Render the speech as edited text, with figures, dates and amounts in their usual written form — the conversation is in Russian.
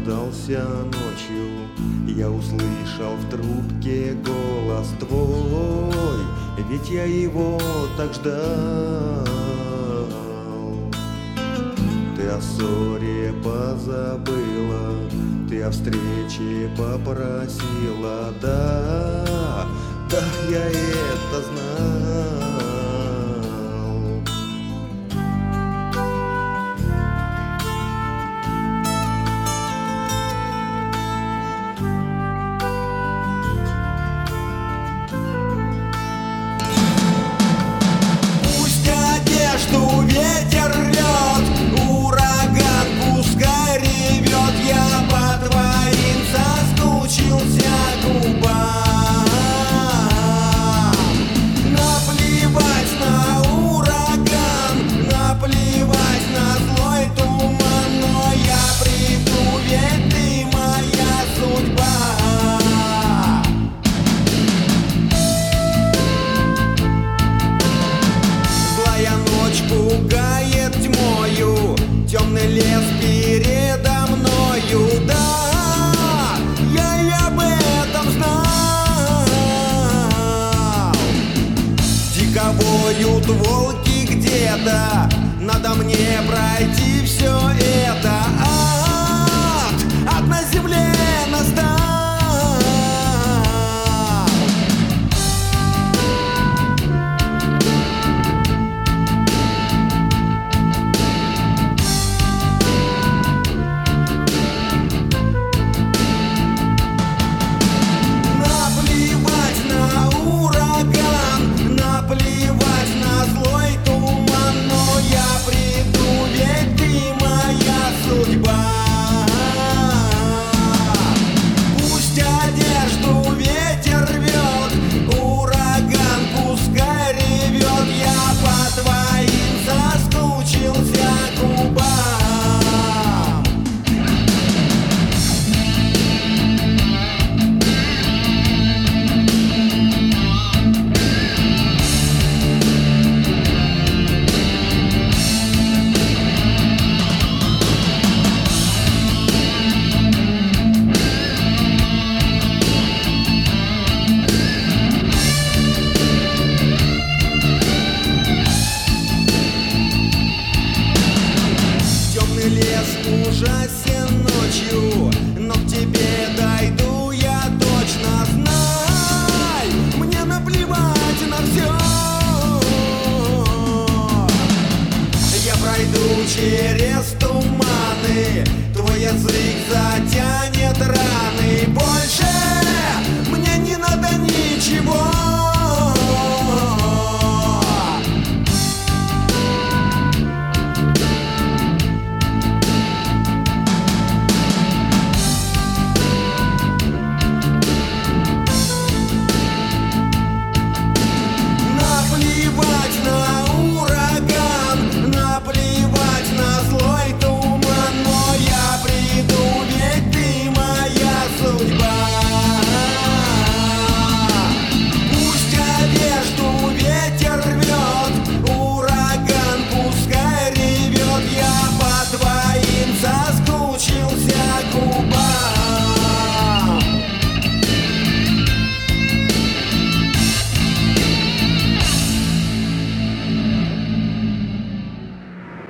дождался ночью, я услышал в трубке голос твой, ведь я его так ждал. Ты о ссоре позабыла, ты о встрече попросила, да, да, я это знал. Что ветер рвет, ураган пускай ревет, я по твоим соскучился губам. Наплевать на ураган, наплевать на злой туман, но я приду, ведь ты моя судьба. Пугает тьмою, темный лес передо мною, да, я об этом знал. Дико воют волки где-то, надо мне пройти все это.